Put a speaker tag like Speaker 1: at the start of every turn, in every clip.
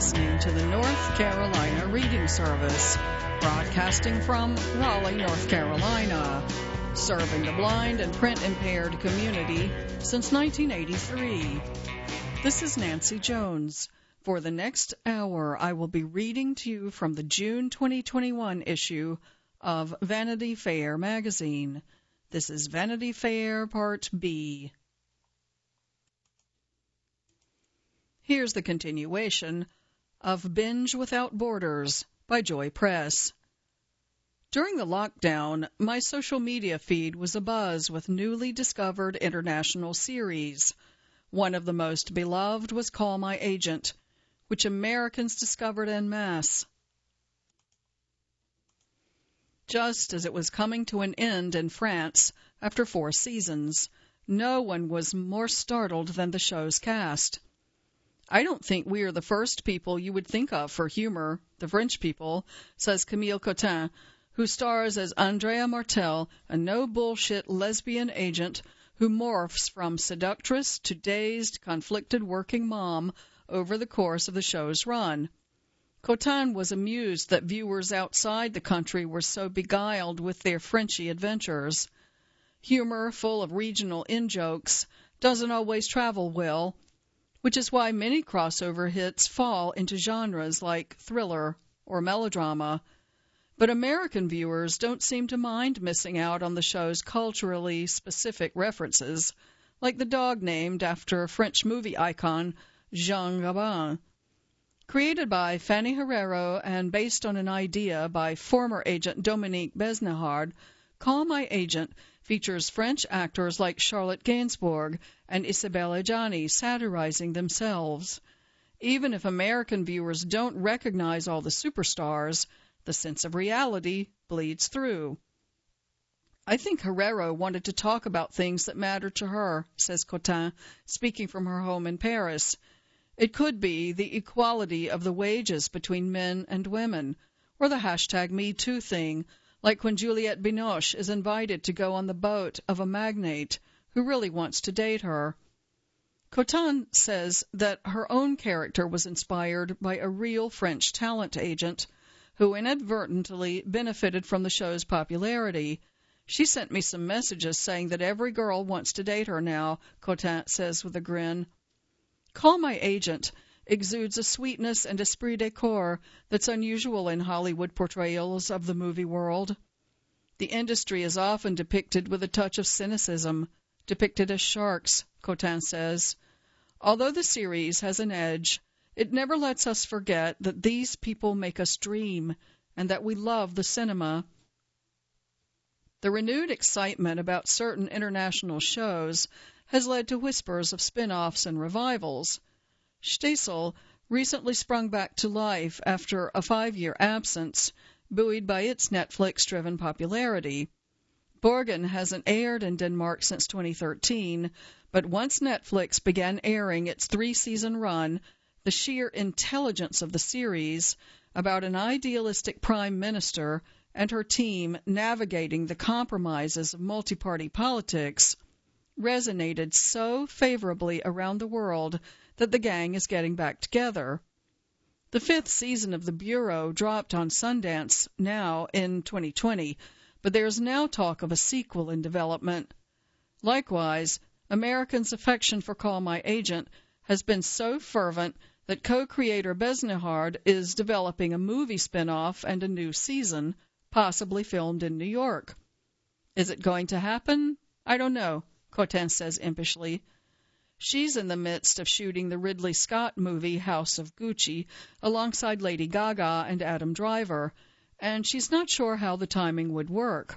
Speaker 1: listening to the North Carolina Reading Service, broadcasting from Raleigh, North Carolina, serving the blind and print-impaired community since 1983. This is Nancy Jones. For the next hour, I will be reading to you from the June 2021 issue of Vanity Fair magazine. This is Vanity Fair Part B. Here's the continuation of Binge Without Borders by Joy Press. During the lockdown, my social media feed was abuzz with newly discovered international series. One of the most beloved was Call My Agent, which Americans discovered en masse. Just as it was coming to an end in France after 4 seasons, no one was more startled than the show's cast. I don't think we are the first people you would think of for humor, the French people, says Camille Cotin, who stars as Andrea Martel, a no-bullshit lesbian agent who morphs from seductress to dazed, conflicted working mom over the course of the show's run. Cotin was amused that viewers outside the country were so beguiled with their Frenchy adventures. Humor full of regional in-jokes doesn't always travel well, which is why many crossover hits fall into genres like thriller or melodrama. But American viewers don't seem to mind missing out on the show's culturally specific references, like the dog named after French movie icon Jean Gabin. Created by Fanny Herrero and based on an idea by former agent Dominique Besnehard, Call My Agent features French actors like Charlotte Gainsbourg and Isabelle Adjani satirizing themselves. Even if American viewers don't recognize all the superstars, the sense of reality bleeds through. I think Herrero wanted to talk about things that matter to her, says Cotin, speaking from her home in Paris. It could be the equality of the wages between men and women, or the #MeToo thing, like when Juliette Binoche is invited to go on the boat of a magnate who really wants to date her. Cotin says that her own character was inspired by a real French talent agent who inadvertently benefited from the show's popularity. She sent me some messages saying that every girl wants to date her now, Cotin says with a grin. Call My Agent exudes a sweetness and esprit de corps that's unusual in Hollywood portrayals of the movie world. The industry is often depicted with a touch of cynicism, depicted as sharks, Cotin says. Although the series has an edge, it never lets us forget that these people make us dream and that we love the cinema. The renewed excitement about certain international shows has led to whispers of spin-offs and revivals. Stesel recently sprung back to life after a 5-year absence, buoyed by its Netflix-driven popularity. Borgen hasn't aired in Denmark since 2013, but once Netflix began airing its 3-season run, the sheer intelligence of the series, about an idealistic prime minister and her team navigating the compromises of multi-party politics, resonated so favorably around the world that the gang is getting back together. The 5th season of The Bureau dropped on Sundance now in 2020, but there is now talk of a sequel in development. Likewise, Americans' affection for Call My Agent has been so fervent that co-creator Besnehard is developing a movie spin-off and a new season, possibly filmed in New York. Is it going to happen? I don't know, Cotin says impishly. She's in the midst of shooting the Ridley Scott movie House of Gucci alongside Lady Gaga and Adam Driver, and she's not sure how the timing would work.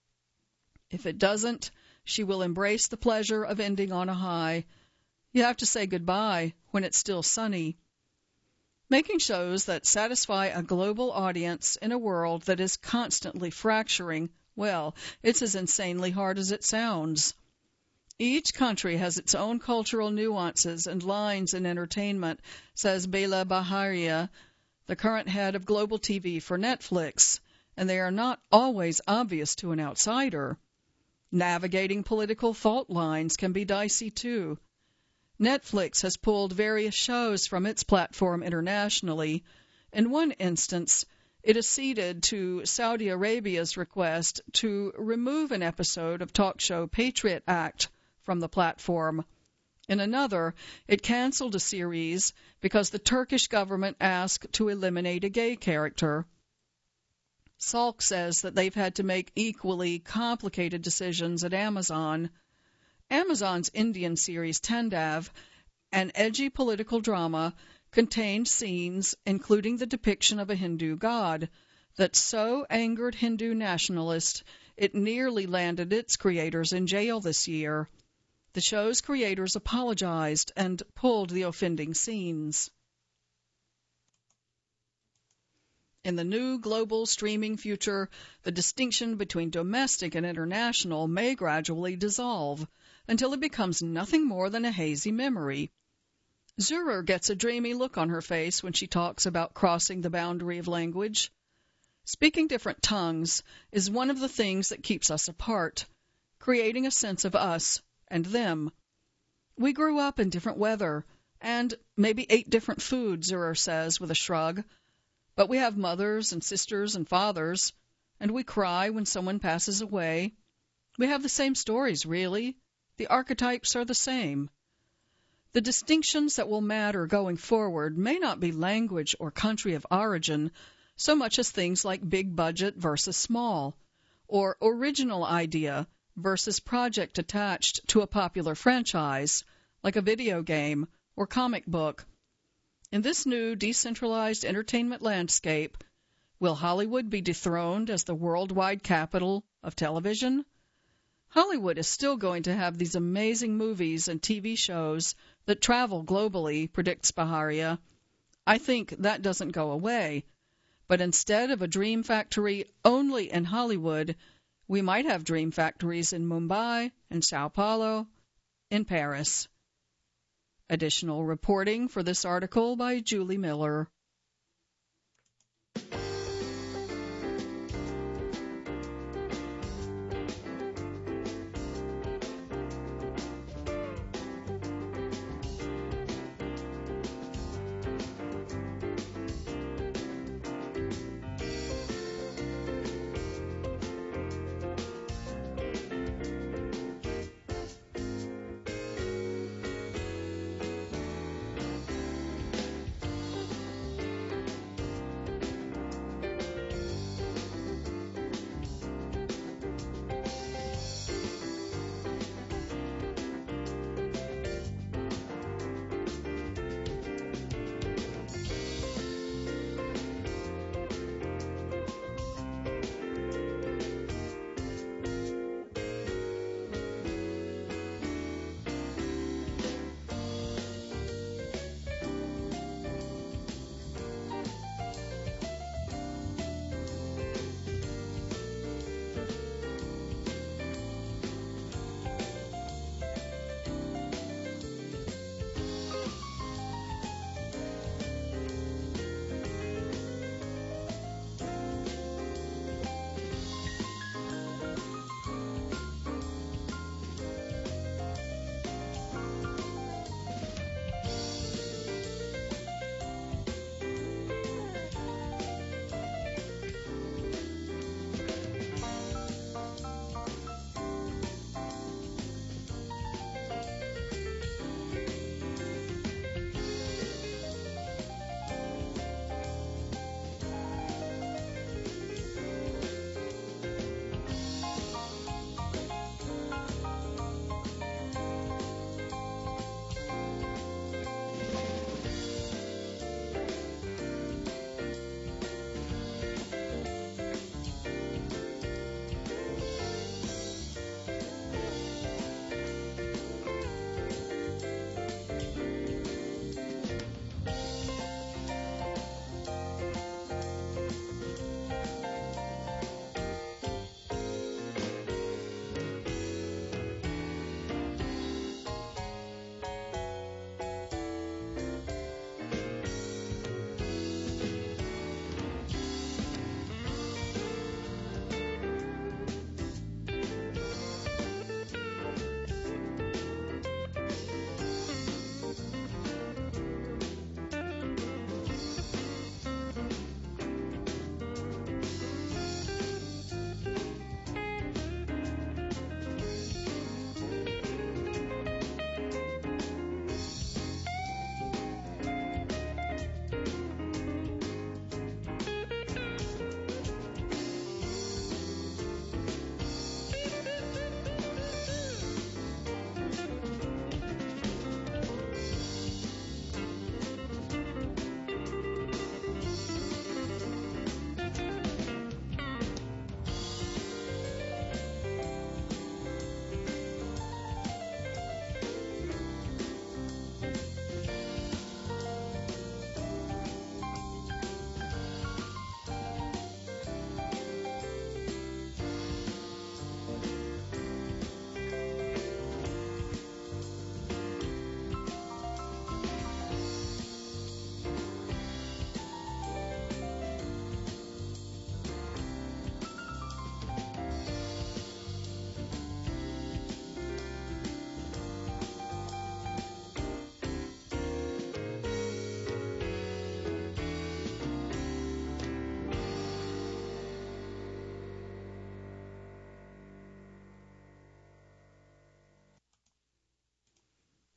Speaker 1: If it doesn't, she will embrace the pleasure of ending on a high. You have to say goodbye when it's still sunny. Making shows that satisfy a global audience in a world that is constantly fracturing, well, it's as insanely hard as it sounds. Each country has its own cultural nuances and lines in entertainment, says Bela Baharia, the current head of global TV for Netflix, and they are not always obvious to an outsider. Navigating political fault lines can be dicey, too. Netflix has pulled various shows from its platform internationally. In one instance, it acceded to Saudi Arabia's request to remove an episode of talk show Patriot Act from the platform. In another, it canceled a series because the Turkish government asked to eliminate a gay character. Salk says that they've had to make equally complicated decisions at Amazon. Amazon's Indian series Tandav, an edgy political drama, contained scenes, including the depiction of a Hindu god, that so angered Hindu nationalists it nearly landed its creators in jail this year. The show's creators apologized and pulled the offending scenes. In the new global streaming future, the distinction between domestic and international may gradually dissolve until it becomes nothing more than a hazy memory. Zurer gets a dreamy look on her face when she talks about crossing the boundary of language. Speaking different tongues is one of the things that keeps us apart, creating a sense of us and them. We grew up in different weather and maybe ate different food, Zurer says with a shrug. But we have mothers and sisters and fathers, and we cry when someone passes away. We have the same stories, really. The archetypes are the same. The distinctions that will matter going forward may not be language or country of origin so much as things like big budget versus small, or original idea versus project attached to a popular franchise, like a video game or comic book. In this new decentralized entertainment landscape, will Hollywood be dethroned as the worldwide capital of television? Hollywood is still going to have these amazing movies and TV shows that travel globally, predicts Baharia. I think that doesn't go away. But instead of a dream factory only in Hollywood, we might have dream factories in Mumbai, in Sao Paulo, in Paris. Additional reporting for this article by Julie Miller.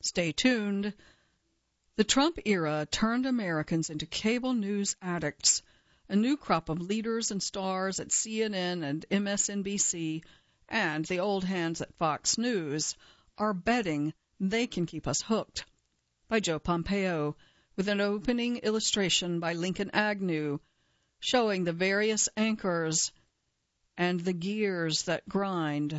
Speaker 1: Stay tuned. The Trump era turned Americans into cable news addicts. A new crop of leaders and stars at CNN and MSNBC and the old hands at Fox News are betting they can keep us hooked. By Joe Pompeo, with an opening illustration by Lincoln Agnew, showing the various anchors and the gears that grind.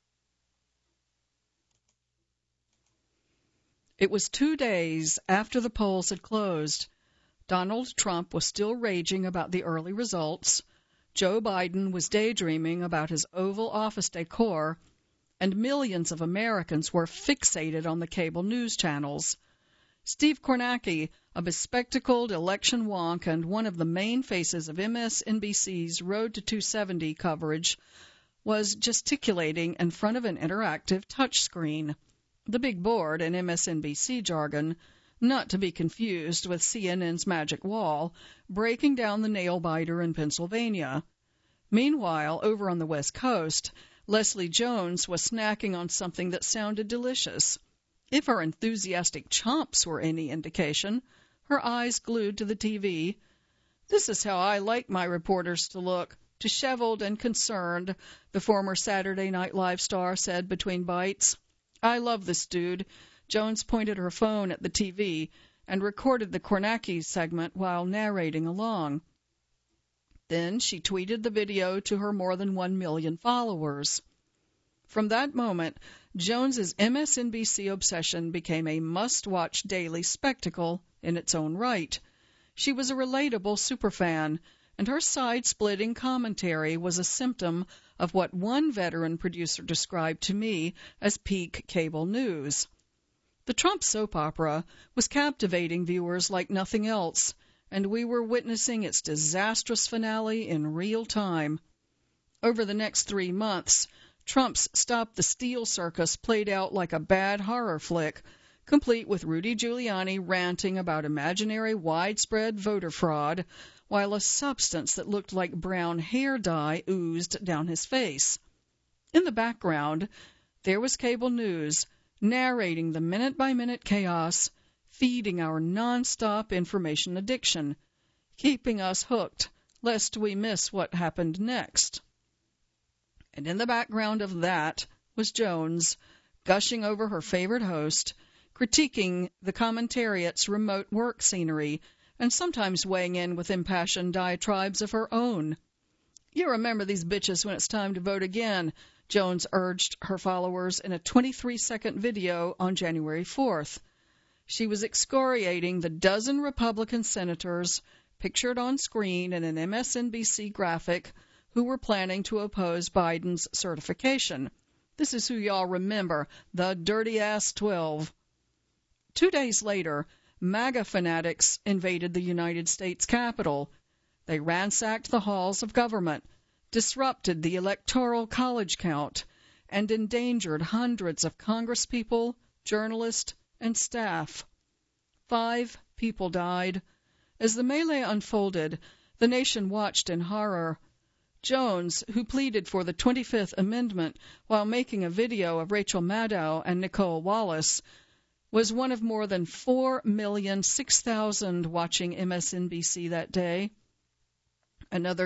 Speaker 1: It was 2 days after the polls had closed. Donald Trump was still raging about the early results. Joe Biden was daydreaming about his Oval Office decor, and millions of Americans were fixated on the cable news channels. Steve Kornacki, a bespectacled election wonk and one of the main faces of MSNBC's Road to 270 coverage, was gesticulating in front of an interactive touchscreen. The big board in MSNBC jargon, not to be confused with CNN's magic wall, breaking down the nail-biter in Pennsylvania. Meanwhile, over on the West Coast, Leslie Jones was snacking on something that sounded delicious. If her enthusiastic chomps were any indication, her eyes glued to the TV. "This is how I like my reporters to look, disheveled and concerned," the former Saturday Night Live star said between bites. "I love this dude." Jones pointed her phone at the TV and recorded the Kornacki segment while narrating along. Then she tweeted the video to her more than 1 million followers. From that moment, Jones's MSNBC obsession became a must-watch daily spectacle in its own right. She was a relatable superfan, and her side-splitting commentary was a symptom of what one veteran producer described to me as peak cable news. The Trump soap opera was captivating viewers like nothing else, and we were witnessing its disastrous finale in real time. Over the next 3 months, Trump's Stop the Steal circus played out like a bad horror flick, complete with Rudy Giuliani ranting about imaginary widespread voter fraud, while a substance that looked like brown hair dye oozed down his face. In the background, there was cable news, narrating the minute-by-minute chaos, feeding our nonstop information addiction, keeping us hooked, lest we miss what happened next. And in the background of that was Jones, gushing over her favorite host, critiquing the commentariat's remote work scenery, and sometimes weighing in with impassioned diatribes of her own. "You remember these bitches when it's time to vote again," Jones urged her followers in a 23-second video on January 4th. She was excoriating the dozen Republican senators, pictured on screen in an MSNBC graphic, who were planning to oppose Biden's certification. This is who y'all remember, the dirty-ass 12. 2 days later, MAGA fanatics invaded the United States Capitol. They ransacked the halls of government, disrupted the Electoral College count, and endangered hundreds of congresspeople, journalists, and staff. 5 people died. As the melee unfolded, the nation watched in horror. Jones, who pleaded for the 25th Amendment while making a video of Rachel Maddow and Nicole Wallace, was one of more than 4,006,000 watching MSNBC that day. Another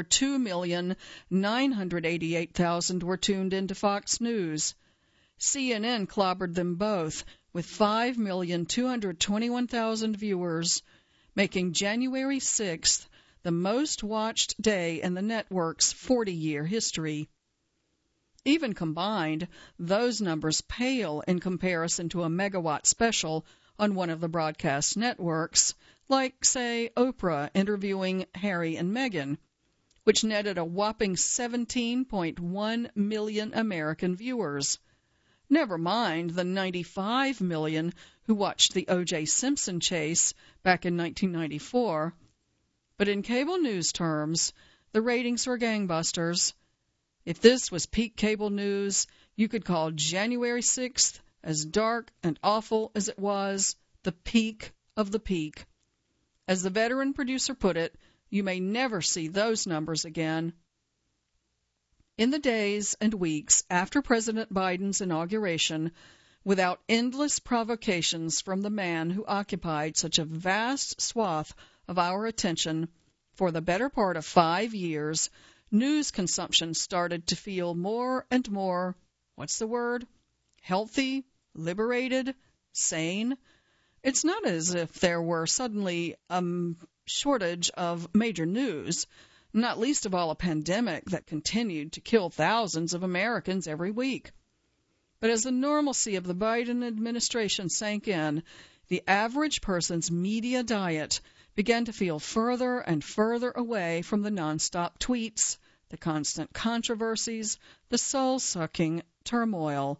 Speaker 1: 2,988,000 were tuned into Fox News. CNN clobbered them both with 5,221,000 viewers, making January 6th the most watched day in the network's 40-year history. Even combined, those numbers pale in comparison to a megawatt special on one of the broadcast networks, like, say, Oprah interviewing Harry and Meghan, which netted a whopping 17.1 million American viewers. Never mind the 95 million who watched the O.J. Simpson chase back in 1994. But in cable news terms, the ratings were gangbusters. If this was peak cable news, you could call January 6th, as dark and awful as it was, the peak of the peak. As the veteran producer put it, you may never see those numbers again. In the days and weeks after President Biden's inauguration, without endless provocations from the man who occupied such a vast swath of our attention for the better part of 5 years, news consumption started to feel more and more, what's the word? Healthy, liberated, sane. It's not as if there were suddenly a shortage of major news, not least of all a pandemic that continued to kill thousands of Americans every week. But as the normalcy of the Biden administration sank in, the average person's media diet began to feel further and further away from the nonstop tweets, the constant controversies, the soul-sucking turmoil.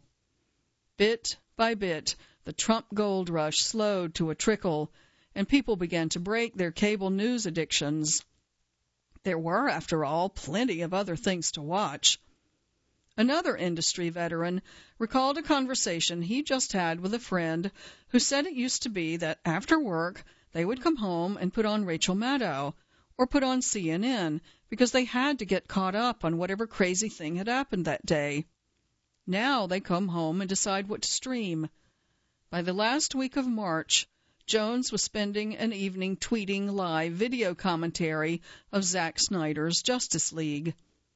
Speaker 1: Bit by bit, the Trump gold rush slowed to a trickle, and people began to break their cable news addictions. There were, after all, plenty of other things to watch. Another industry veteran recalled a conversation he just had with a friend who said it used to be that after work they would come home and put on Rachel Maddow or put on CNN because they had to get caught up on whatever crazy thing had happened that day. Now they come home and decide what to stream. By the last week of March, Jones was spending an evening tweeting live video commentary of Zack Snyder's Justice League.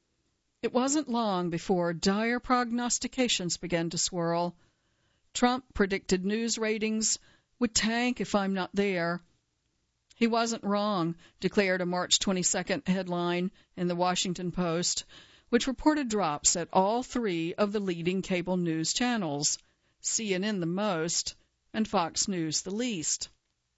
Speaker 1: It wasn't long before dire prognostications began to swirl. Trump predicted news ratings would tank if I'm not there. He wasn't wrong, declared a March 22nd headline in the Washington Post, which reported drops at all 3 of the leading cable news channels, CNN the most, and Fox News the least.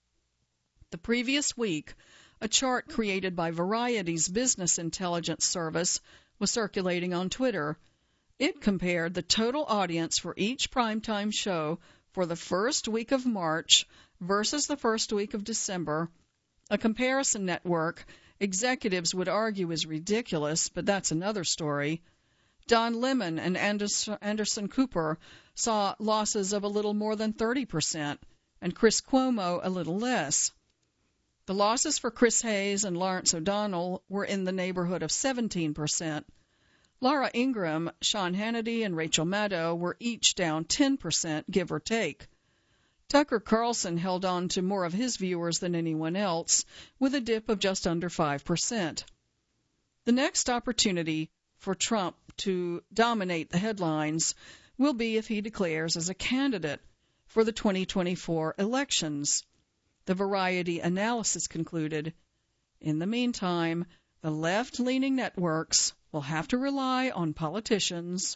Speaker 1: The previous week, a chart created by Variety's business intelligence service was circulating on Twitter. It compared the total audience for each primetime show for the first week of March versus the first week of December, a comparison network executives would argue is ridiculous, but that's another story. Don Lemon and Anderson Cooper saw losses of a little more than 30%, and Chris Cuomo a little less. The losses for Chris Hayes and Lawrence O'Donnell were in the neighborhood of 17%. Laura Ingraham, Sean Hannity, and Rachel Maddow were each down 10%, give or take. Tucker Carlson held on to more of his viewers than anyone else, with a dip of just under 5%. The next opportunity for Trump to dominate the headlines will be if he declares as a candidate for the 2024 elections. The Variety analysis concluded. In the meantime, the left-leaning networks will have to rely on politicians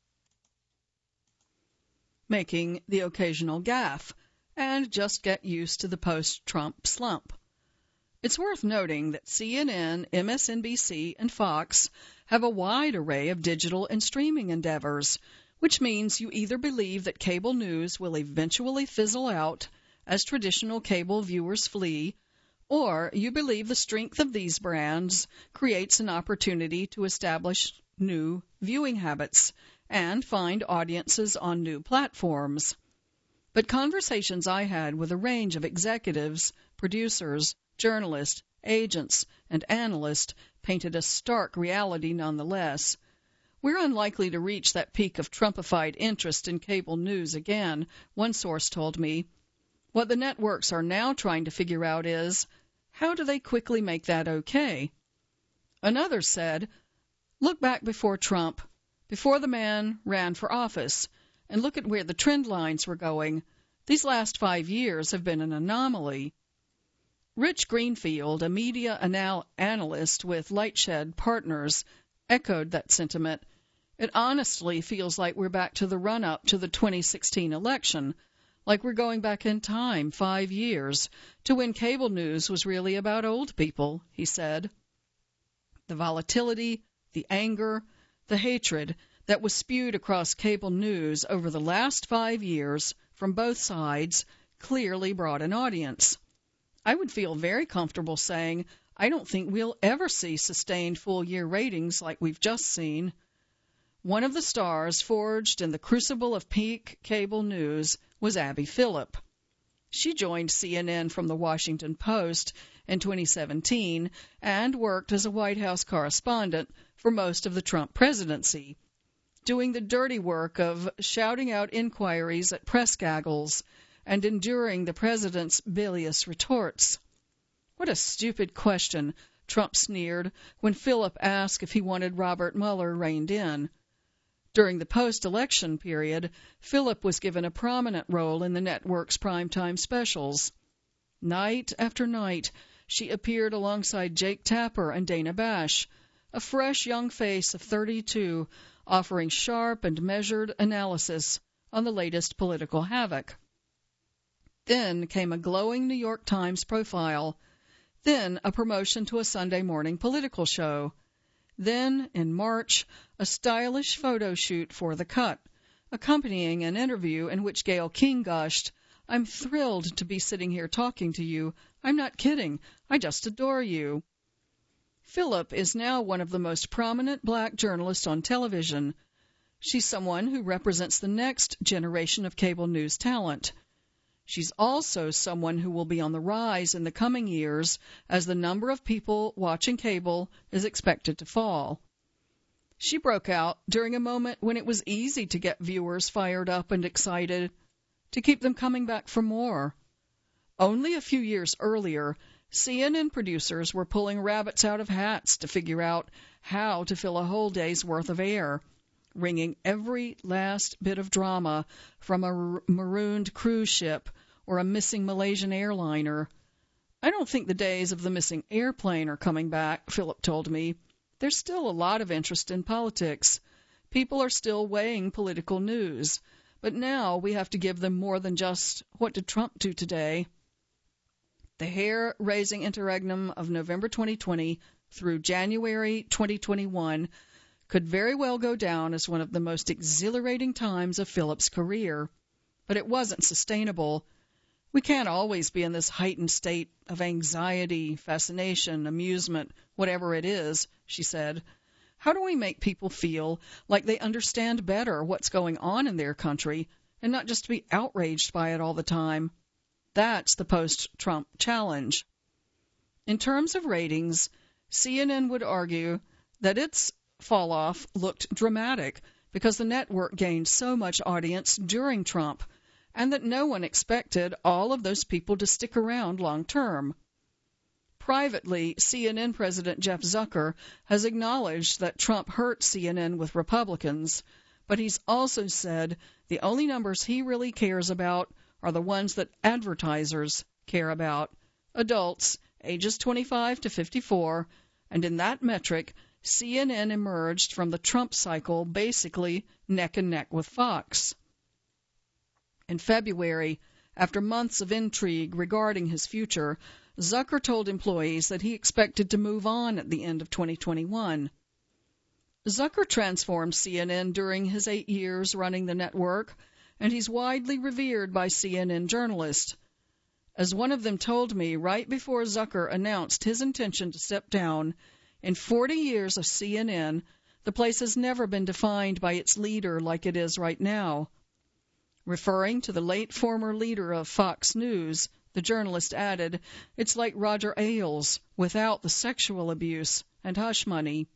Speaker 1: making the occasional gaffe and just get used to the post-Trump slump. It's worth noting that CNN, MSNBC, and Fox have a wide array of digital and streaming endeavors, which means you either believe that cable news will eventually fizzle out as traditional cable viewers flee, or you believe the strength of these brands creates an opportunity to establish new viewing habits and find audiences on new platforms. But conversations I had with a range of executives, producers, journalists, agents, and analysts painted a stark reality nonetheless. We're unlikely to reach that peak of Trumpified interest in cable news again, one source told me. What the networks are now trying to figure out is, how do they quickly make that okay? Another said, look back before Trump, before the man ran for office, and look at where the trend lines were going. These last 5 years have been an anomaly. Rich Greenfield, a media analyst with Lightshed Partners, echoed that sentiment. It honestly feels like we're back to the run-up to the 2016 election, like we're going back in time 5 years to when cable news was really about old people, he said. The volatility, the anger, the hatred that was spewed across cable news over the last 5 years from both sides clearly brought an audience. I would feel very comfortable saying I don't think we'll ever see sustained full-year ratings like we've just seen. One of the stars forged in the crucible of peak cable news was Abby Phillip. She joined CNN from the Washington Post in 2017 and worked as a White House correspondent for most of the Trump presidency. doing the dirty work of shouting out inquiries at press gaggles and enduring the president's bilious retorts. What a stupid question, Trump sneered when Philip asked if he wanted Robert Mueller reined in. During the post-election period, Philip was given a prominent role in the network's primetime specials. Night after night, she appeared alongside Jake Tapper and Dana Bash, a fresh young face of 32, offering sharp and measured analysis on the latest political havoc. Then came a glowing New York Times profile, then a promotion to a Sunday morning political show. Then, in March, a stylish photo shoot for The Cut, accompanying an interview in which Gayle King gushed, "I'm thrilled to be sitting here talking to you. I'm not kidding. I just adore you." Philip is now one of the most prominent black journalists on television. She's someone who represents the next generation of cable news talent. She's also someone who will be on the rise in the coming years as the number of people watching cable is expected to fall. She broke out during a moment when it was easy to get viewers fired up and excited, to keep them coming back for more. Only a few years earlier, CNN producers were pulling rabbits out of hats to figure out how to fill a whole day's worth of air, wringing every last bit of drama from a marooned cruise ship or a missing Malaysian airliner. "I don't think the days of the missing airplane are coming back," Philip told me. "There's still a lot of interest in politics. People are still weighing political news. But now we have to give them more than just, 'What did Trump do today?'" The hair-raising interregnum of November 2020 through January 2021 could very well go down as one of the most exhilarating times of Philip's career. But it wasn't sustainable. We can't always be in this heightened state of anxiety, fascination, amusement, whatever it is, she said. How do we make people feel like they understand better what's going on in their country and not just be outraged by it all the time? That's the post-Trump challenge. In terms of ratings, CNN would argue that its fall-off looked dramatic because the network gained so much audience during Trump, and that no one expected all of those people to stick around long-term. Privately, CNN President Jeff Zucker has acknowledged that Trump hurt CNN with Republicans, but he's also said the only numbers he really cares about are the ones that advertisers care about, adults ages 25 to 54, and in that metric, CNN emerged from the Trump cycle basically neck and neck with Fox. In February, after months of intrigue regarding his future, Zucker told employees that he expected to move on at the end of 2021. Zucker transformed CNN during his 8 years running the network, and he's widely revered by CNN journalists. As one of them told me right before Zucker announced his intention to step down, in 40 years of CNN, the place has never been defined by its leader like it is right now. Referring to the late former leader of Fox News, the journalist added, "It's like Roger Ailes without the sexual abuse and hush money."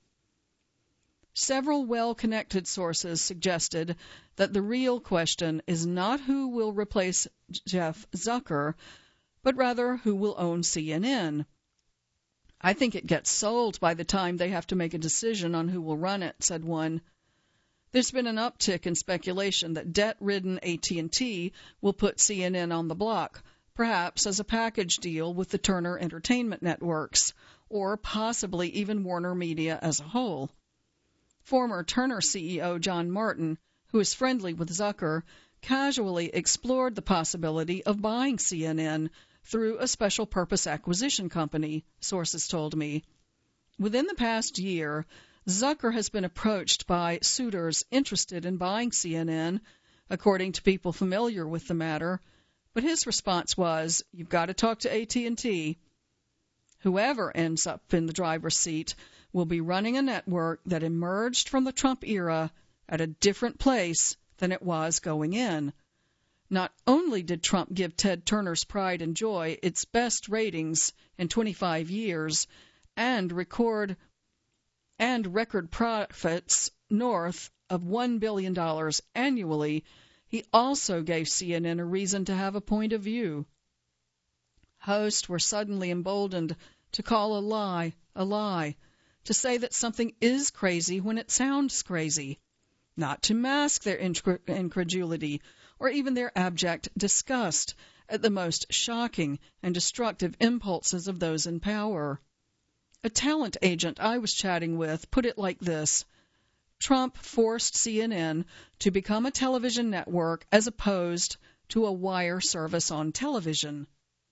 Speaker 1: Several well-connected sources suggested that the real question is not who will replace Jeff Zucker, but rather who will own CNN. "I think it gets sold by the time they have to make a decision on who will run it," said one. There's been an uptick in speculation that debt-ridden AT&T will put CNN on the block, perhaps as a package deal with the Turner Entertainment Networks, or possibly even Warner Media as a whole. Former Turner CEO John Martin, who is friendly with Zucker, casually explored the possibility of buying CNN through a special purpose acquisition company, sources told me. Within the past year, Zucker has been approached by suitors interested in buying CNN, according to people familiar with the matter, but his response was, "You've got to talk to AT&T." Whoever ends up in the driver's seat will be running a network that emerged from the Trump era at a different place than it was going in. Not only did Trump give Ted Turner's Pride and Joy its best ratings in 25 years and record profits north of $1 billion annually, he also gave CNN a reason to have a point of view. Hosts were suddenly emboldened to call a lie, to say that something is crazy when it sounds crazy, not to mask their incredulity or even their abject disgust at the most shocking and destructive impulses of those in power. A talent agent I was chatting with put it like this: Trump forced CNN to become a television network as opposed to a wire service on television.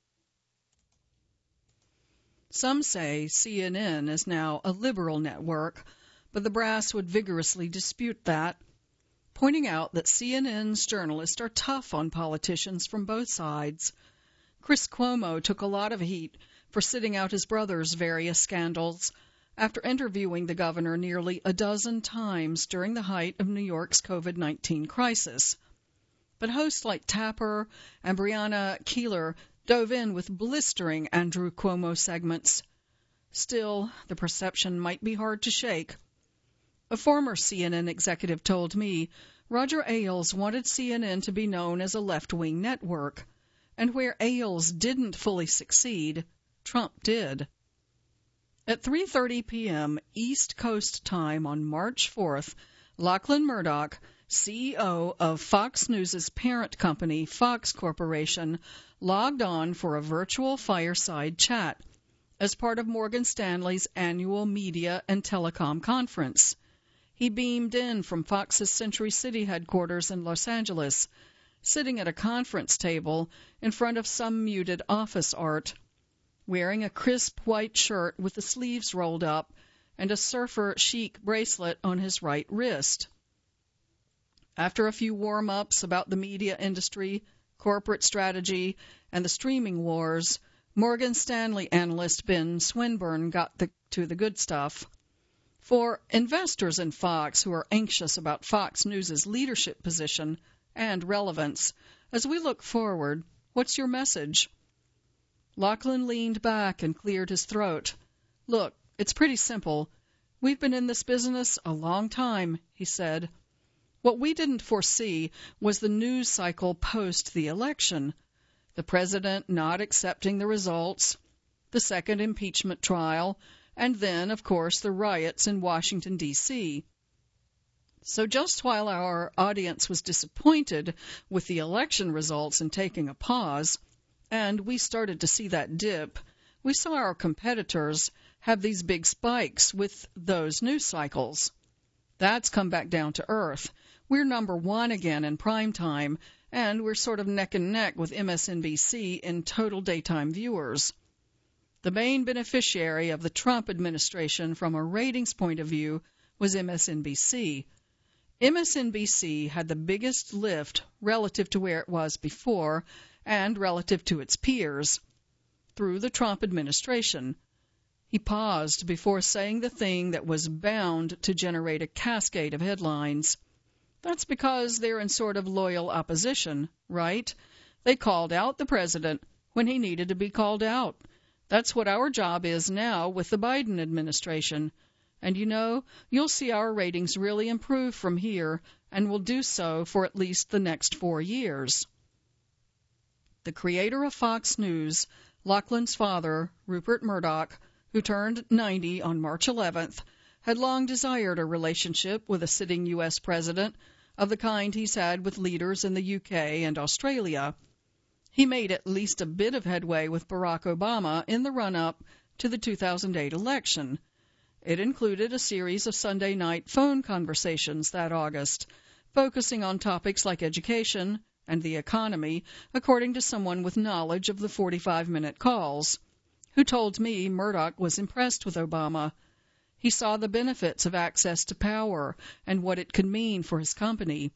Speaker 1: Some say CNN is now a liberal network, but the brass would vigorously dispute that, pointing out that CNN's journalists are tough on politicians from both sides. Chris Cuomo took a lot of heat for sitting out his brother's various scandals after interviewing the governor nearly a dozen times during the height of New York's COVID-19 crisis. But hosts like Tapper and Brianna Keilar dove in with blistering Andrew Cuomo segments. Still, the perception might be hard to shake. A former CNN executive told me Roger Ailes wanted CNN to be known as a left-wing network, and where Ailes didn't fully succeed, Trump did. At 3:30 p.m. East Coast time on March 4th, Lachlan Murdoch, CEO of Fox News' parent company, Fox Corporation, logged on for a virtual fireside chat as part of Morgan Stanley's annual media and telecom conference. He beamed in from Fox's Century City headquarters in Los Angeles, sitting at a conference table in front of some muted office art, wearing a crisp white shirt with the sleeves rolled up and a surfer chic bracelet on his right wrist. After a few warm-ups about the media industry, corporate strategy, and the streaming wars, Morgan Stanley analyst Ben Swinburne got to the good stuff. For investors in Fox who are anxious about Fox News' leadership position and relevance, as we look forward, what's your message? Lachlan leaned back and cleared his throat. Look, it's pretty simple. We've been in this business a long time, he said. What we didn't foresee was the news cycle post the election, the president not accepting the results, the second impeachment trial, and then, of course, the riots in Washington, D.C. So just while our audience was disappointed with the election results and taking a pause, and we started to see that dip, we saw our competitors have these big spikes with those news cycles. That's come back down to earth. We're number one again in prime time, and we're sort of neck and neck with MSNBC in total daytime viewers. The main beneficiary of the Trump administration from a ratings point of view was MSNBC. MSNBC had the biggest lift relative to where it was before and relative to its peers through the Trump administration. He paused before saying the thing that was bound to generate a cascade of headlines. That's because they're in sort of loyal opposition, right? They called out the president when he needed to be called out. That's what our job is now with the Biden administration. And you'll see our ratings really improve from here, and will do so for at least the next 4 years. The creator of Fox News, Lachlan's father, Rupert Murdoch, who turned 90 on March 11th, had long desired a relationship with a sitting U.S. president of the kind he's had with leaders in the UK and Australia. He made at least a bit of headway with Barack Obama in the run-up to the 2008 election. It included a series of Sunday night phone conversations that August, focusing on topics like education and the economy, according to someone with knowledge of the 45-minute calls, who told me Murdoch was impressed with Obama. He saw the benefits of access to power and what it could mean for his company.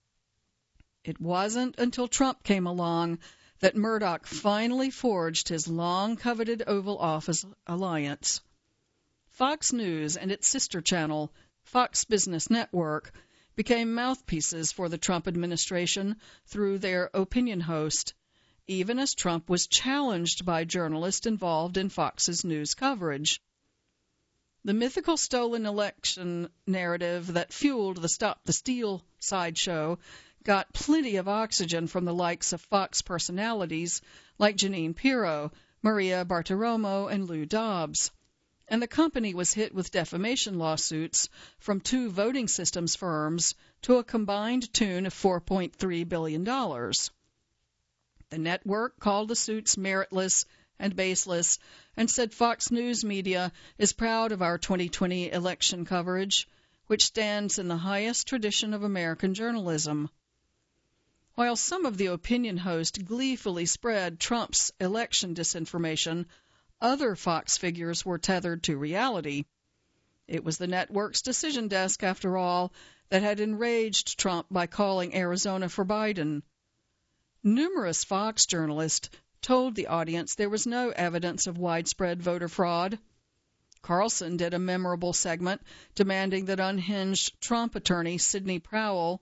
Speaker 1: It wasn't until Trump came along that Murdoch finally forged his long-coveted Oval Office alliance. Fox News and its sister channel, Fox Business Network, became mouthpieces for the Trump administration through their opinion host, even as Trump was challenged by journalists involved in Fox's news coverage. The mythical stolen election narrative that fueled the Stop the Steal sideshow got plenty of oxygen from the likes of Fox personalities like Jeanine Pirro, Maria Bartiromo, and Lou Dobbs. And the company was hit with defamation lawsuits from 2 voting systems firms to a combined tune of $4.3 billion. The network called the suits meritless and baseless and said Fox News Media is proud of our 2020 election coverage, which stands in the highest tradition of American journalism. While some of the opinion hosts gleefully spread Trump's election disinformation, other Fox figures were tethered to reality. It was the network's decision desk, after all, that had enraged Trump by calling Arizona for Biden. Numerous Fox journalists told the audience there was no evidence of widespread voter fraud. Carlson did a memorable segment demanding that unhinged Trump attorney Sidney Powell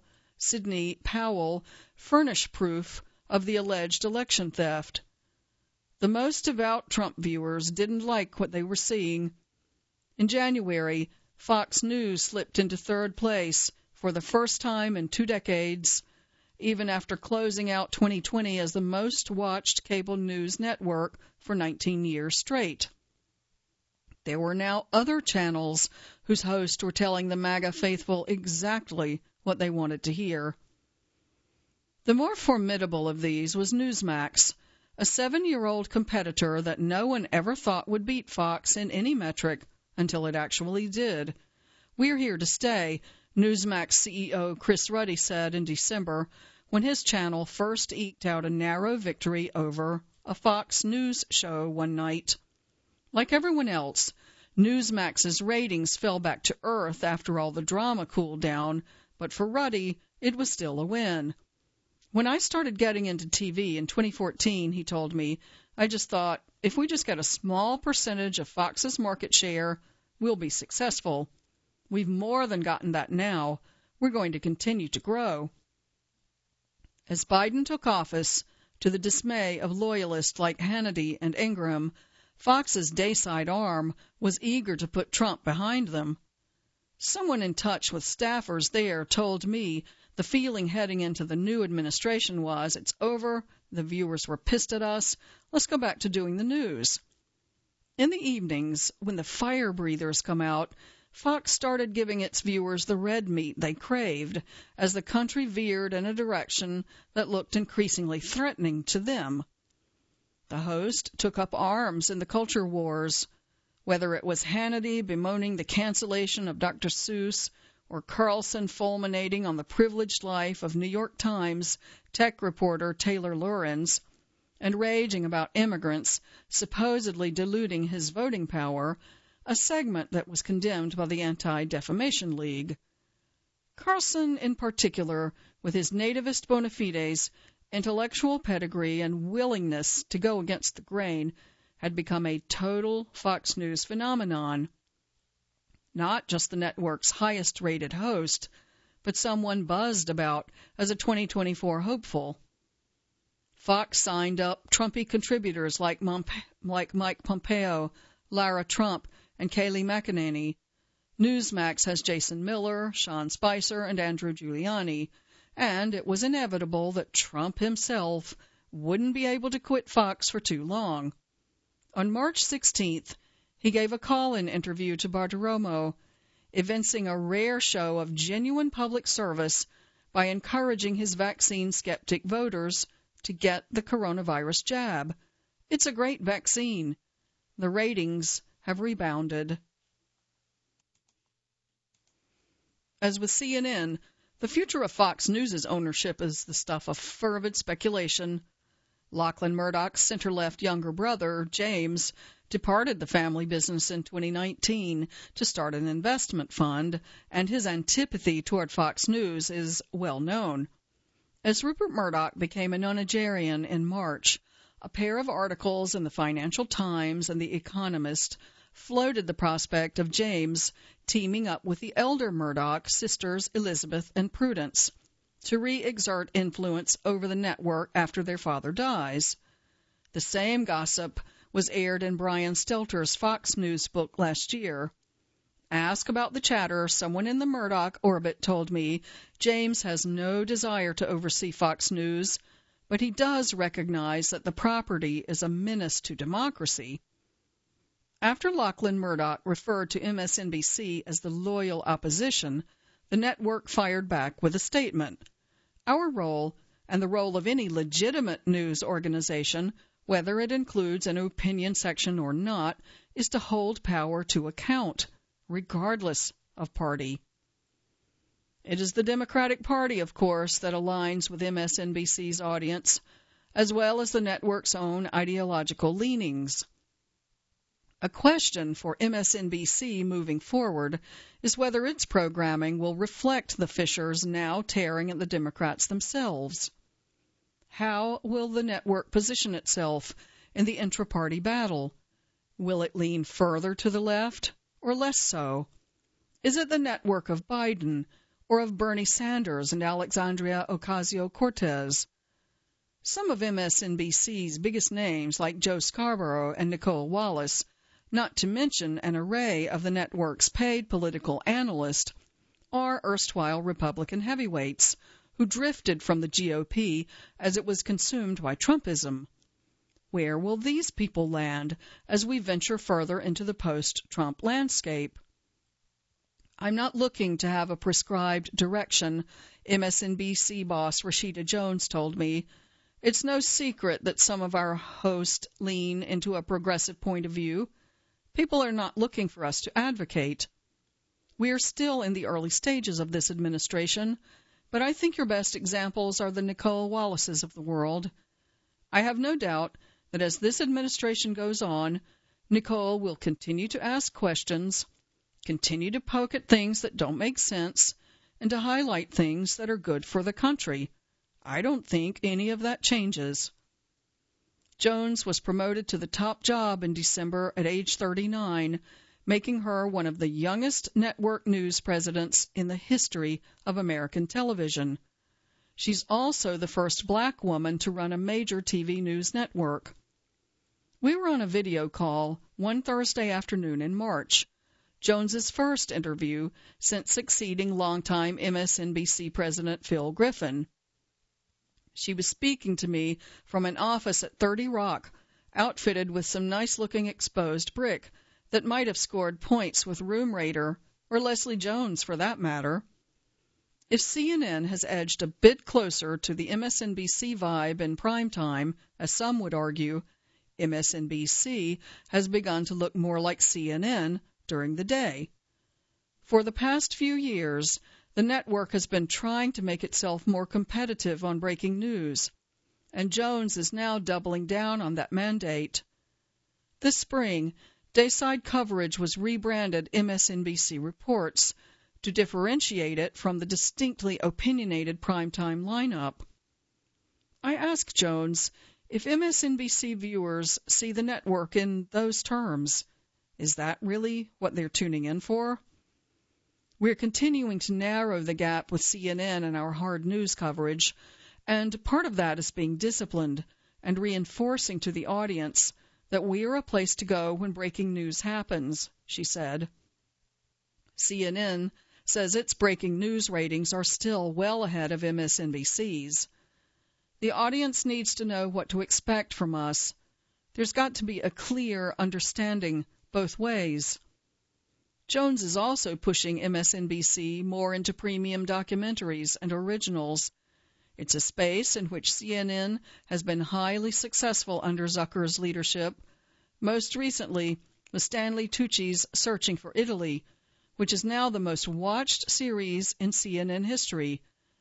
Speaker 1: furnish proof of the alleged election theft. The most devout Trump viewers didn't like what they were seeing. In January, Fox News slipped into 3rd place for the first time in 2 decades, even after closing out 2020 as the most-watched cable news network for 19 years straight. There were now other channels whose hosts were telling the MAGA faithful exactly what they wanted to hear. The more formidable of these was Newsmax, a 7-year-old competitor that no one ever thought would beat Fox in any metric until it actually did. "We're here to stay," Newsmax CEO Chris Ruddy said in December when his channel first eked out a narrow victory over a Fox News show one night. Like everyone else, Newsmax's ratings fell back to earth after all the drama cooled down, but for Ruddy, it was still a win. "When I started getting into TV in 2014, he told me, I just thought, if we just get a small percentage of Fox's market share, we'll be successful. We've more than gotten that now. We're going to continue to grow." As Biden took office, to the dismay of loyalists like Hannity and Ingraham, Fox's dayside arm was eager to put Trump behind them. Someone in touch with staffers there told me the feeling heading into the new administration was, it's over, the viewers were pissed at us, let's go back to doing the news. In the evenings, when the fire breathers come out, Fox started giving its viewers the red meat they craved as the country veered in a direction that looked increasingly threatening to them. The host took up arms in the culture wars, whether it was Hannity bemoaning the cancellation of Dr. Seuss or Carlson fulminating on the privileged life of New York Times tech reporter Taylor Lorenz, and raging about immigrants supposedly diluting his voting power, a segment that was condemned by the Anti-Defamation League. Carlson, in particular, with his nativist bona fides, intellectual pedigree, and willingness to go against the grain, had become a total Fox News phenomenon. Not just the network's highest-rated host, but someone buzzed about as a 2024 hopeful. Fox signed up Trumpy contributors like Mike Pompeo, Lara Trump, and Kayleigh McEnany. Newsmax has Jason Miller, Sean Spicer, and Andrew Giuliani, and it was inevitable that Trump himself wouldn't be able to quit Fox for too long. On March 16th, he gave a call-in interview to Bartiromo, evincing a rare show of genuine public service by encouraging his vaccine-skeptic voters to get the coronavirus jab. It's a great vaccine. The ratings have rebounded. As with CNN, the future of Fox News' ownership is the stuff of fervid speculation. Lachlan Murdoch's center-left younger brother, James, departed the family business in 2019 to start an investment fund, and his antipathy toward Fox News is well known. As Rupert Murdoch became a nonagerian in March, a pair of articles in the Financial Times and The Economist floated the prospect of James teaming up with the elder Murdoch sisters Elizabeth and Prudence to re-exert influence over the network after their father dies. The same gossip was aired in Brian Stelter's Fox News book last year. Ask about the chatter. Someone in the Murdoch orbit told me James has no desire to oversee Fox News, but he does recognize that the property is a menace to democracy. After Lachlan Murdoch referred to MSNBC as the loyal opposition, the network fired back with a statement. Our role, and the role of any legitimate news organization, whether it includes an opinion section or not, is to hold power to account, regardless of party. It is the Democratic Party, of course, that aligns with MSNBC's audience, as well as the network's own ideological leanings. A question for MSNBC moving forward is whether its programming will reflect the fissures now tearing at the Democrats themselves. How will the network position itself in the intra-party battle? Will it lean further to the left or less so? Is it the network of Biden or of Bernie Sanders and Alexandria Ocasio-Cortez? Some of MSNBC's biggest names, like Joe Scarborough and Nicole Wallace, not to mention an array of the network's paid political analysts, are erstwhile Republican heavyweights who drifted from the GOP as it was consumed by Trumpism. Where will these people land as we venture further into the post-Trump landscape? I'm not looking to have a prescribed direction, MSNBC boss Rashida Jones told me. It's no secret that some of our hosts lean into a progressive point of view. People are not looking for us to advocate. We are still in the early stages of this administration, but I think your best examples are the Nicole Wallaces of the world. I have no doubt that as this administration goes on, Nicole will continue to ask questions, continue to poke at things that don't make sense, and to highlight things that are good for the country. I don't think any of that changes. Jones was promoted to the top job in December at age 39, making her one of the youngest network news presidents in the history of American television. She's also the first black woman to run a major TV news network. We were on a video call one Thursday afternoon in March, Jones's first interview since succeeding longtime MSNBC President Phil Griffin. She was speaking to me from an office at 30 Rock, outfitted with some nice-looking exposed brick that might have scored points with Room Rater, or Leslie Jones for that matter. If CNN has edged a bit closer to the MSNBC vibe in prime time, as some would argue, MSNBC has begun to look more like CNN during the day. For the past few years, the network has been trying to make itself more competitive on breaking news, and Jones is now doubling down on that mandate. This spring, Dayside coverage was rebranded MSNBC Reports to differentiate it from the distinctly opinionated primetime lineup. I asked Jones if MSNBC viewers see the network in those terms. Is that really what they're tuning in for? We're continuing to narrow the gap with CNN in our hard news coverage, and part of that is being disciplined and reinforcing to the audience that we are a place to go when breaking news happens, she said. CNN says its breaking news ratings are still well ahead of MSNBC's. The audience needs to know what to expect from us. There's got to be a clear understanding both ways. Jones is also pushing MSNBC more into premium documentaries and originals. It's a space in which CNN has been highly successful under Zucker's leadership, most recently with Stanley Tucci's Searching for Italy, which is now the most watched series in CNN history,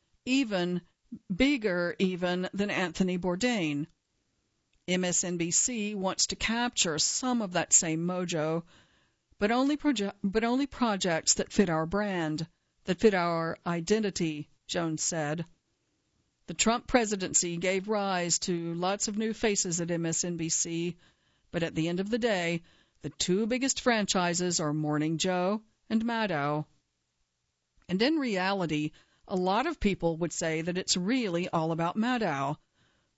Speaker 1: bigger than Anthony Bourdain. MSNBC wants to capture some of that same mojo, but only projects that fit our brand, that fit our identity, Jones said. The Trump presidency gave rise to lots of new faces at MSNBC, but at the end of the day, the two biggest franchises are Morning Joe and Maddow. And in reality, a lot of people would say that it's really all about Maddow,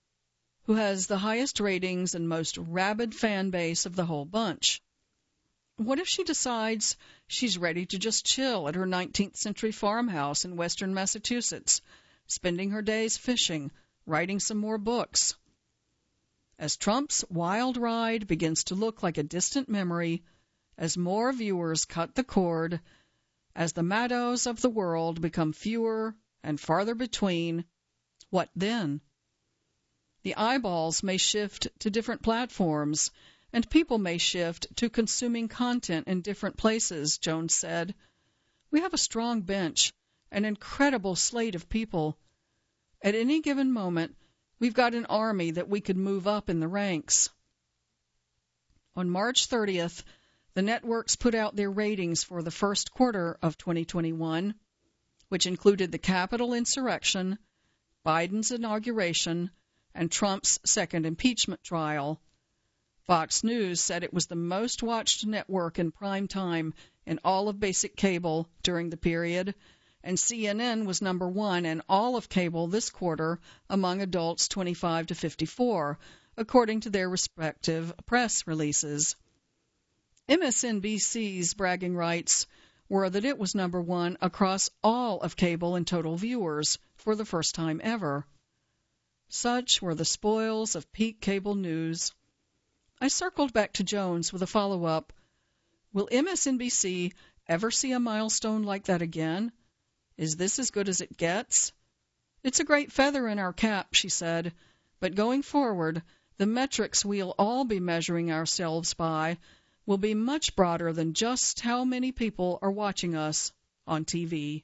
Speaker 1: who has the highest ratings and most rabid fan base of the whole bunch. What if she decides she's ready to just chill at her 19th century farmhouse in western Massachusetts, spending her days fishing, writing some more books? As Trump's wild ride begins to look like a distant memory, as more viewers cut the cord, as the Maddows of the world become fewer and farther between, what then? The eyeballs may shift to different platforms, and people may shift to consuming content in different places, Jones said. We have a strong bench, an incredible slate of people. At any given moment, we've got an army that we could move up in the ranks. On March 30th, the networks put out their ratings for the first quarter of 2021, which included the Capitol insurrection, Biden's inauguration, and Trump's second impeachment trial. Fox News said it was the most watched network in prime time in all of basic cable during the period, and CNN was number one in all of cable this quarter among adults 25 to 54, according to their respective press releases. MSNBC's bragging rights were that it was number one across all of cable and total viewers for the first time ever. Such were the spoils of peak cable news. I circled back to Jones with a follow-up. Will MSNBC ever see a milestone like that again? Is this as good as it gets? It's a great feather in our cap, she said, but going forward, the metrics we'll all be measuring ourselves by will be much broader than just how many people are watching us on TV.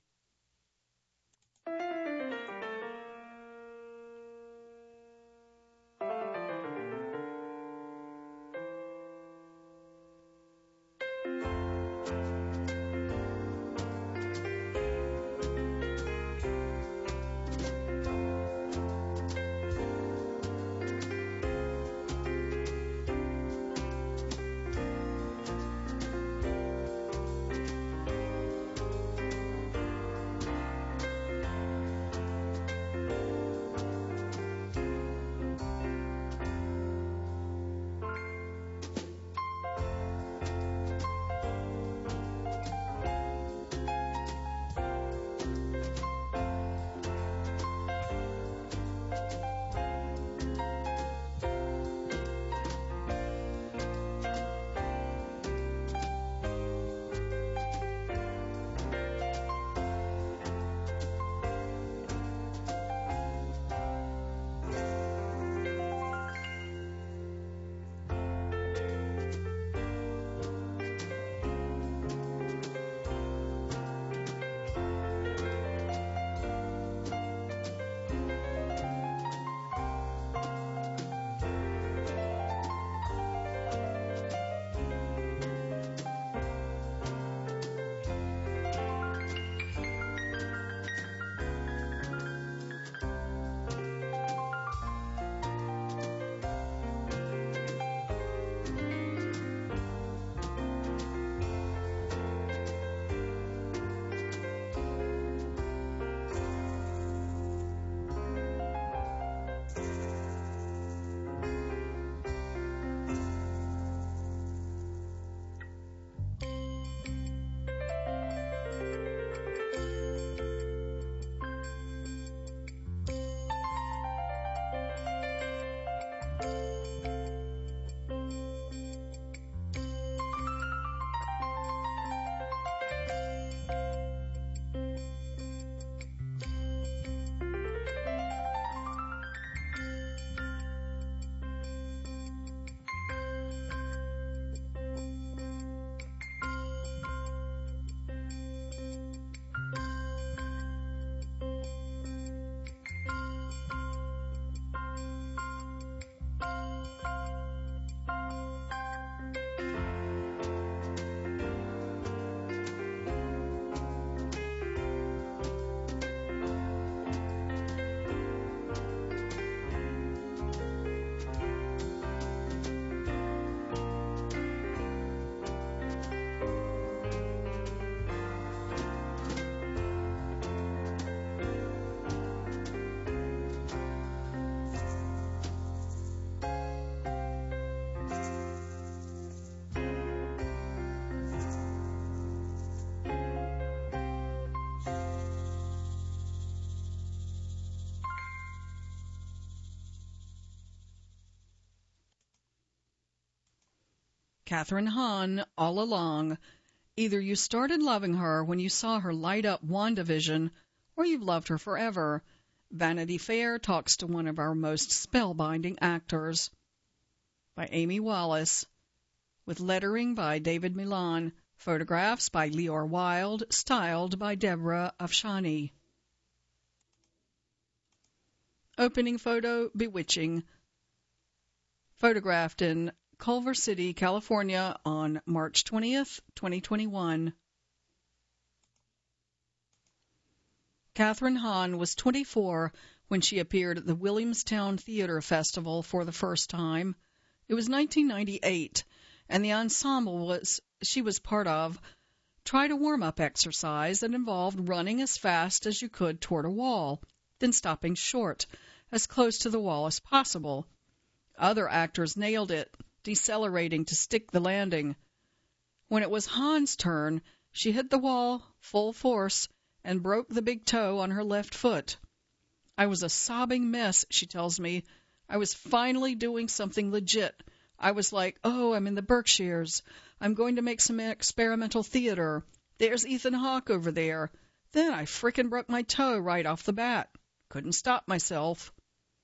Speaker 1: Kathryn Hahn all along. Either you started loving her when you saw her light up WandaVision, or you've loved her forever. Vanity Fair talks to one of our most spellbinding actors. By Amy Wallace, with lettering by David Milan, photographs by Leor Wild, styled by Deborah Afshani. Opening photo, bewitching. Photographed in Culver City, California on March 20th, 2021. Kathryn Hahn was 24 when she appeared at the Williamstown Theater Festival for the first time. It was 1998, and the ensemble she was part of tried a warm-up exercise that involved running as fast as you could toward a wall, then stopping short, as close to the wall as possible. Other actors nailed it, decelerating to stick the landing. When it was Hahn's turn, she hit the wall full force and broke the big toe on her left foot. I was a sobbing mess, she tells me. I was finally doing something legit. I was like, oh, I'm in the Berkshires. I'm going to make some experimental theater. There's Ethan Hawke over there. Then I frickin' broke my toe right off the bat. Couldn't stop myself.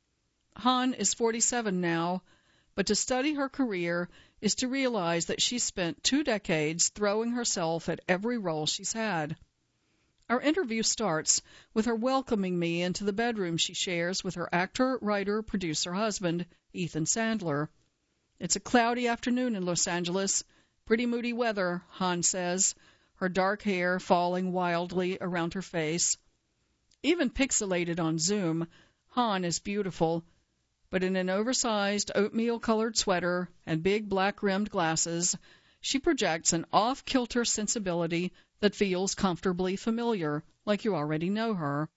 Speaker 1: Hahn is 47 now, but to study her career is to realize that she spent 2 decades throwing herself at every role she's had. Our interview starts with her welcoming me into the bedroom she shares with her actor, writer, producer husband, Ethan Sandler. It's a cloudy afternoon in Los Angeles. Pretty moody weather, Hahn says, her dark hair falling wildly around her face. Even pixelated on Zoom, Hahn is beautiful, but in an oversized oatmeal-colored sweater and big black-rimmed glasses, she projects an off-kilter sensibility that feels comfortably familiar, like you already know her.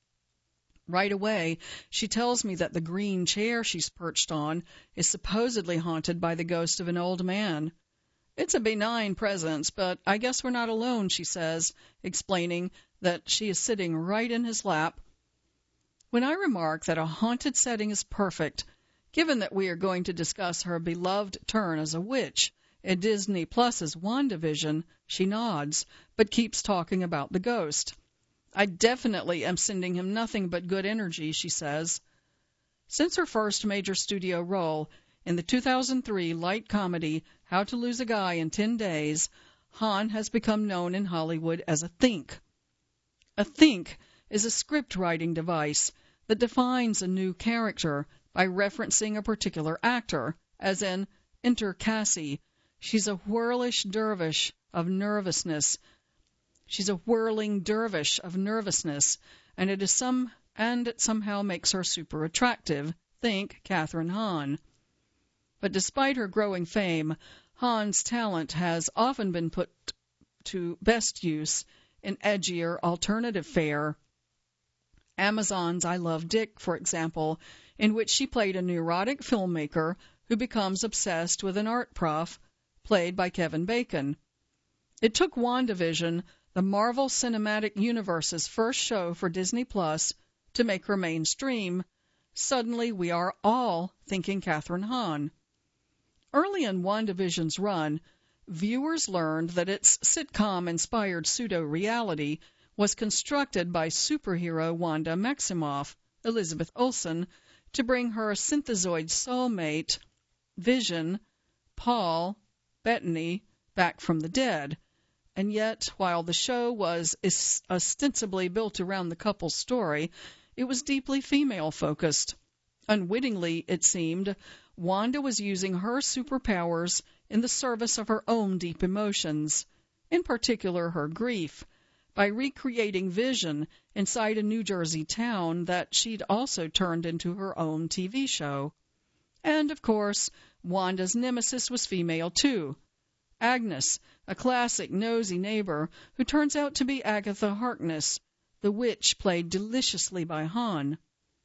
Speaker 1: Right away, she tells me that the green chair she's perched on is supposedly haunted by the ghost of an old man. It's a benign presence, but I guess we're not alone, she says, explaining that she is sitting right in his lap. When I remark that a haunted setting is perfect, given that we are going to discuss her beloved turn as a witch in Disney Plus's WandaVision, she nods, but keeps talking about the ghost. I definitely am sending him nothing but good energy, she says. Since her first major studio role in the 2003 light comedy How to Lose a Guy in 10 Days, Hahn has become known in Hollywood as a think. A think is a script-writing device that defines a new character by referencing a particular actor, as in Enter Cassie. She's a whirlish dervish of nervousness. She's a whirling dervish of nervousness, and it somehow makes her super attractive. Think Kathryn Hahn. But despite her growing fame, Hahn's talent has often been put to best use in edgier alternative fare. Amazon's I Love Dick, for example, in which she played a neurotic filmmaker who becomes obsessed with an art prof, played by Kevin Bacon. It took WandaVision, the Marvel Cinematic Universe's first show for Disney Plus, to make her mainstream. Suddenly we are all thinking Kathryn Hahn. Early in WandaVision's run, viewers learned that its sitcom-inspired pseudo-reality was constructed by superhero Wanda Maximoff, Elizabeth Olsen, to bring her synthezoid soulmate, Vision, Paul Bettany, back from the dead. And yet, while the show was ostensibly built around the couple's story, it was deeply female-focused. Unwittingly, it seemed, Wanda was using her superpowers in the service of her own deep emotions, in particular her grief, by recreating Vision inside a New Jersey town that she'd also turned into her own TV show. And, of course, Wanda's nemesis was female, too. Agnes, a classic nosy neighbor who turns out to be Agatha Harkness, the witch played deliciously by Hahn.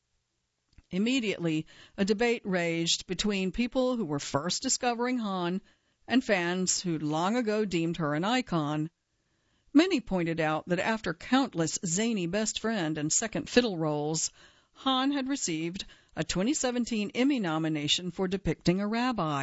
Speaker 1: Immediately, a debate raged between people who were first discovering Hahn and fans who'd long ago deemed her an icon. Many pointed out that after countless zany best friend and second fiddle roles, Hahn had received a 2017 Emmy nomination for depicting a rabbi,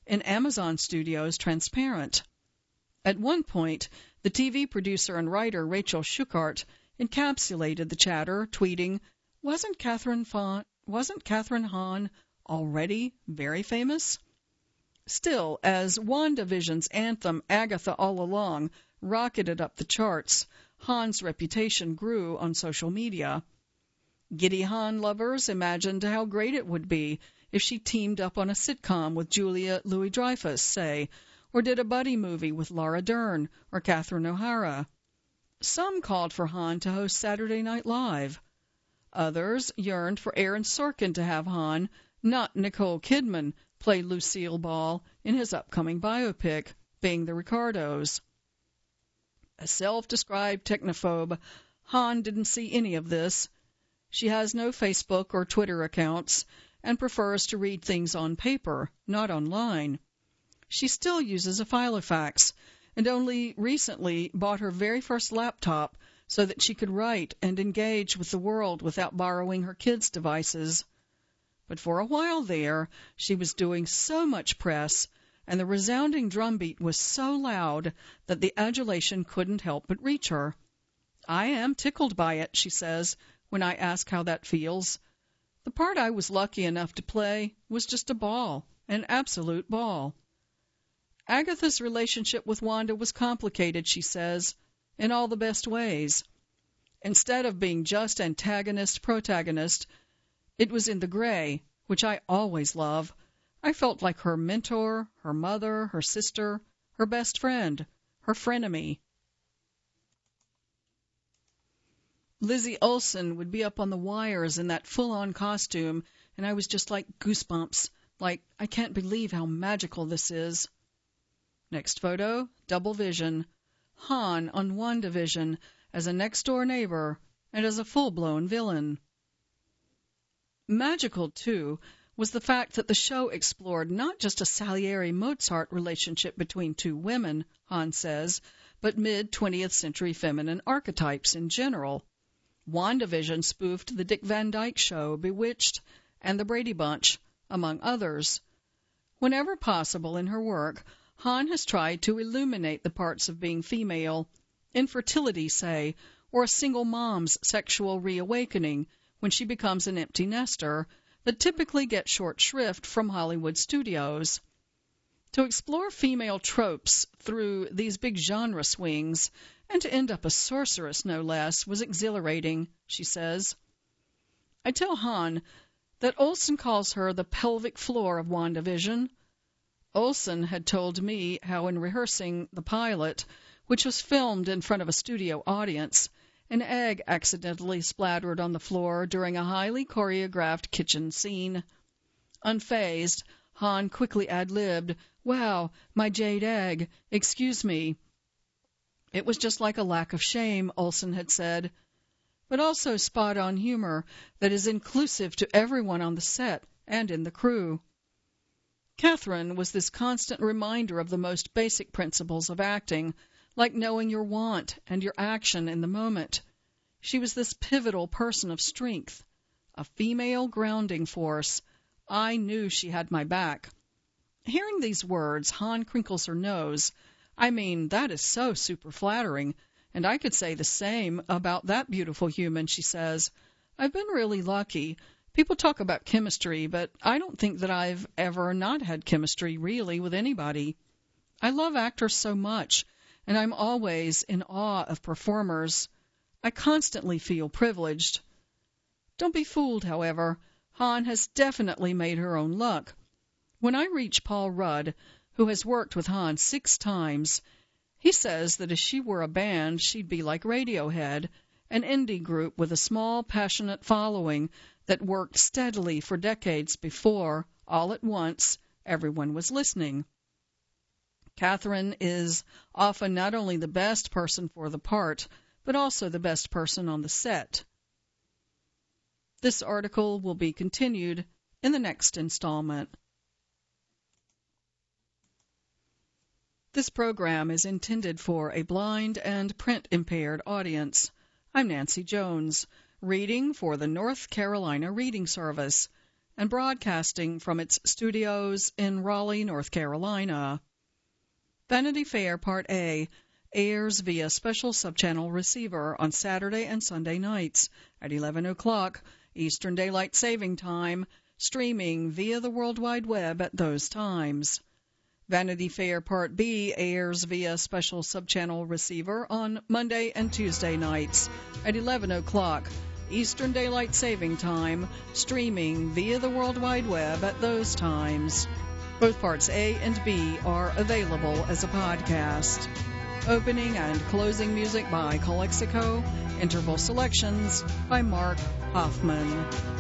Speaker 1: in Amazon Studios' Transparent. At one point, the TV producer and writer Rachel Schuchart encapsulated the chatter, tweeting, Wasn't Catherine Hahn already very famous? Still, as WandaVision's anthem Agatha All Along rocketed up the charts, Hahn's reputation grew on social media. Giddy Hahn lovers imagined how great it would be if she teamed up on a sitcom with Julia Louis-Dreyfus, say, or did a buddy movie with Laura Dern or Catherine O'Hara. Some called for Hahn to host Saturday Night Live. Others yearned for Aaron Sorkin to have Hahn, not Nicole Kidman, play Lucille Ball in his upcoming biopic, Being the Ricardos. A self-described technophobe, Hahn didn't see any of this. She has no Facebook or Twitter accounts and prefers to read things on paper, not online. She still uses a Filofax and only recently bought her very first laptop so that she could write and engage with the world without borrowing her kids' devices. But for a while there, she was doing so much press, and the resounding drumbeat was so loud that the adulation couldn't help but reach her. I am tickled by it, she says, when I ask how that feels. The part I was lucky enough to play was just a ball, an absolute ball. Agatha's relationship with Wanda was complicated, she says, in all the best ways. Instead of being just antagonist-protagonist, it was in the gray, which I always love. I felt like her mentor, her mother, her sister, her best friend, her frenemy. Lizzie Olsen would be up on the wires in that full-on costume, and I was just like goosebumps, like, I can't believe how magical this is. Next photo, double vision. Hahn on WandaVision as a next-door neighbor and as a full-blown villain. Magical, too, was the fact that the show explored not just a Salieri-Mozart relationship between two women, Hahn says, but mid-20th century feminine archetypes in general. WandaVision spoofed the Dick Van Dyke Show, Bewitched, and The Brady Bunch, among others. Whenever possible in her work, Hahn has tried to illuminate the parts of being female, infertility, say, or a single mom's sexual reawakening when she becomes an empty nester, that typically get short shrift from Hollywood studios. To explore female tropes through these big genre swings, and to end up a sorceress, no less, was exhilarating, she says. I tell Hahn that Olsen calls her the pelvic floor of WandaVision. Olsen had told me how in rehearsing the pilot, which was filmed in front of a studio audience, an egg accidentally splattered on the floor during a highly choreographed kitchen scene. Unfazed, Hahn quickly ad-libbed, "Wow, my jade egg, excuse me." It was just like a lack of shame, Olsen had said, but also spot-on humor that is inclusive to everyone on the set and in the crew. Catherine was this constant reminder of the most basic principles of acting, like knowing your want and your action in the moment. She was this pivotal person of strength, a female grounding force. I knew she had my back. Hearing these words, Hahn crinkles her nose. I mean, that is so super flattering, and I could say the same about that beautiful human, she says. I've been really lucky. People talk about chemistry, but I don't think that I've ever not had chemistry, really, with anybody. I love actors so much, and I'm always in awe of performers. I constantly feel privileged. Don't be fooled, however. Hahn has definitely made her own luck. When I reach Paul Rudd, who has worked with Hahn 6 times, he says that if she were a band, she'd be like Radiohead, an indie group with a small, passionate following that worked steadily for decades before, all at once, everyone was listening. Catherine is often not only the best person for the part, but also the best person on the set. This article will be continued in the next installment. This program is intended for a blind and print-impaired audience. I'm Nancy Jones, reading for the North Carolina Reading Service, and broadcasting from its studios in Raleigh, North Carolina. Vanity Fair Part A airs via special subchannel receiver on Saturday and Sunday nights at 11 o'clock Eastern Daylight Saving Time, streaming via the World Wide Web at those times. Vanity Fair Part B airs via special subchannel receiver on Monday and Tuesday nights at 11 o'clock Eastern Daylight Saving Time, streaming via the World Wide Web at those times. Both Parts A and B are available as a podcast. Opening and closing music by Calexico. Interval selections by Mark Hoffman.